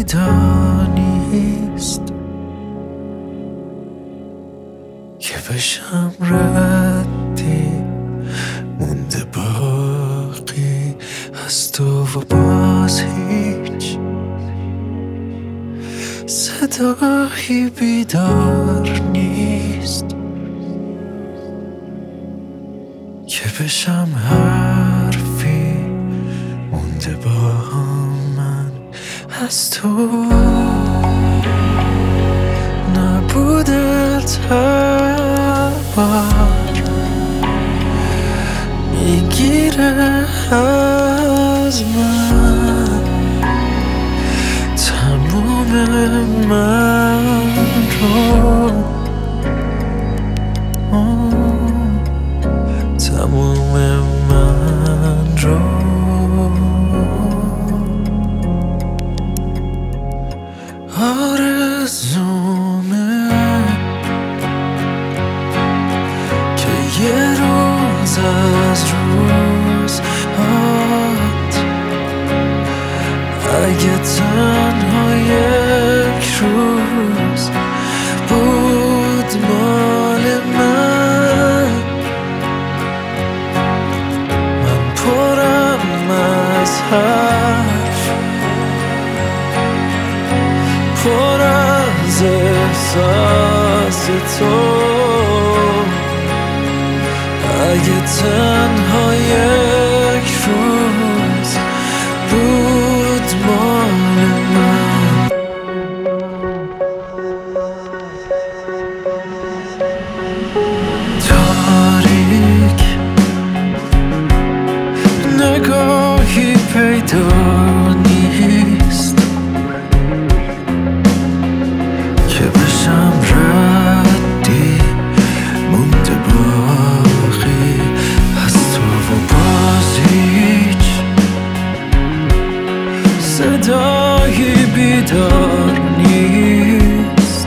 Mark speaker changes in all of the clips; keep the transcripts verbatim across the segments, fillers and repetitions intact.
Speaker 1: پیدا نیست که بشم ردی مونده باقی از تو و باز هیچ صدایی بیدار نیست که بشم حرفی مونده با من از تو نبودت هر بار میگیره از من تموم من رو تموم من رو آرزومه که یه روز از روزهات اگه تنها یک روز بود مال من من پرم از حرف پر از احساس تو اگه تنها یک روز بود مال من تاریک نگاهی پیدا نیست که بشم ردی مونده باقی از تو و باز هیچ صدایی بیدار نیست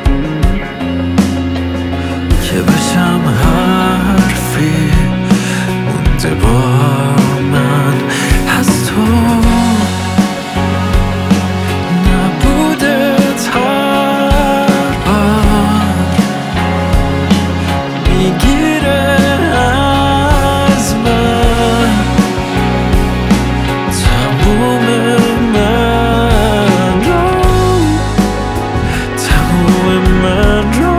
Speaker 1: که بشم حرفی مونده با من از تو نبودت هر بار میگیره از من تموم من رو تموم من رو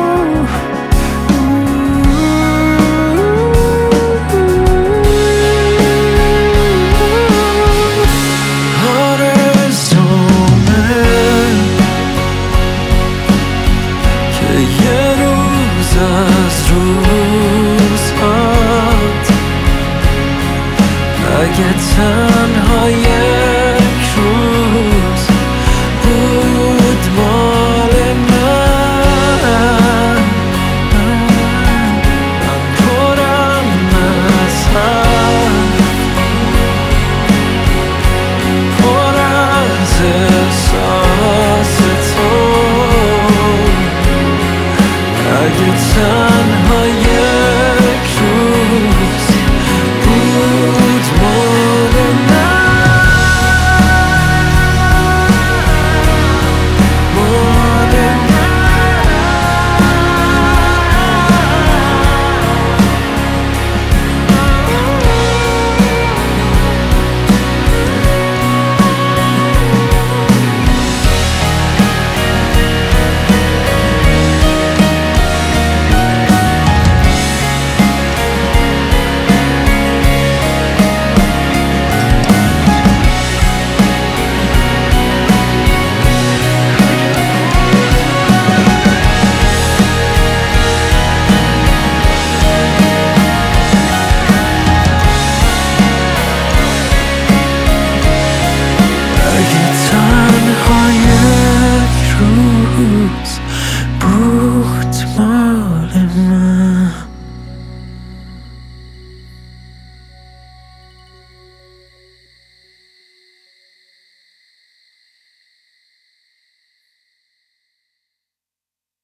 Speaker 1: یه روز از روزهات اگه تنها یک روز بود مال من من پرم از حرف پر از احساس تو اگه تنها